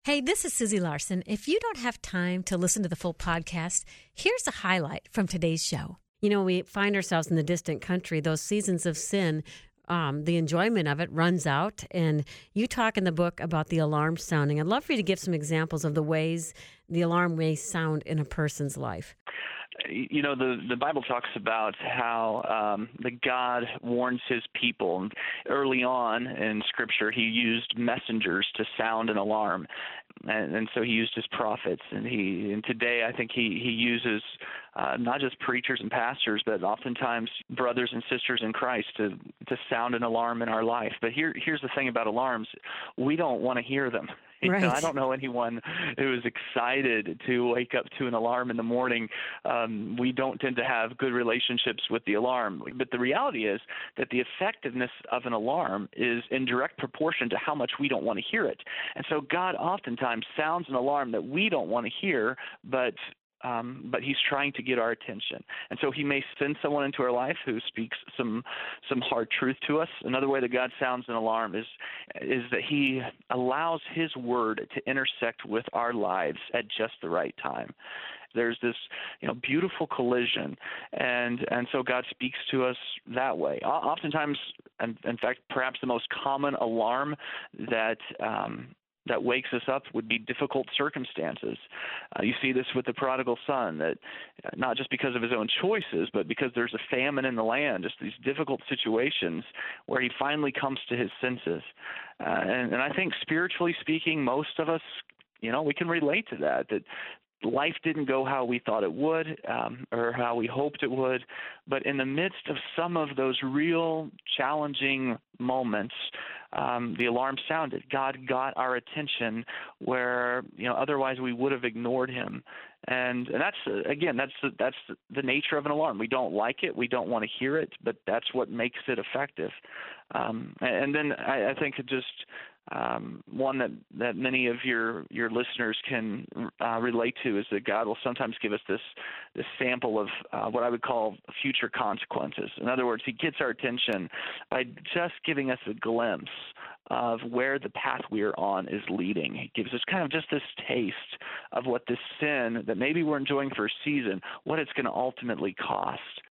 Hey, this is Susie Larson. If you don't have time to listen to the full podcast, here's a highlight from today's show. You know, we find ourselves in the distant country, those seasons of sin, the enjoyment of it runs out. And you talk in the book about the alarm sounding. I'd love for you to give some examples of the ways the alarm may sound in a person's life. You know, the Bible talks about how the God warns his people. Early on in Scripture, he used messengers to sound an alarm. And so he used his prophets. And today, I think he uses not just preachers and pastors, but oftentimes brothers and sisters in Christ to sound an alarm in our life. But here's the thing about alarms. We don't want to hear them. Right. You know, I don't know anyone who is excited to wake up to an alarm in the morning. We don't tend to have good relationships with the alarm. But the reality is that the effectiveness of an alarm is in direct proportion to how much we don't want to hear it. And so God oftentimes sounds an alarm that we don't want to hear, but he's trying to get our attention. And so he may send someone into our life who speaks some hard truth to us. Another way that God sounds an alarm is that he allows his word to intersect with our lives at just the right time. There's this, beautiful collision, and so God speaks to us that way. Oftentimes, and in fact, perhaps the most common alarm that wakes us up would be difficult circumstances. You see this with the prodigal son, that not just because of his own choices, but because there's a famine in the land, just these difficult situations where he finally comes to his senses. And I think spiritually speaking, most of us, we can relate to that life didn't go how we thought it would, or how we hoped it would. But in the midst of some of those real challenging moments, the alarm sounded. God got our attention where, otherwise we would have ignored him. And that's the nature of an alarm. We don't like it. We don't want to hear it, but that's what makes it effective. And then I think just one that many of your listeners can relate to is that God will sometimes give us this sample of what I would call future consequences. In other words, he gets our attention by just giving us a glimpse of where the path we are on is leading. He gives us kind of just this taste of what this sin that maybe we're enjoying for a season, what it's going to ultimately cost.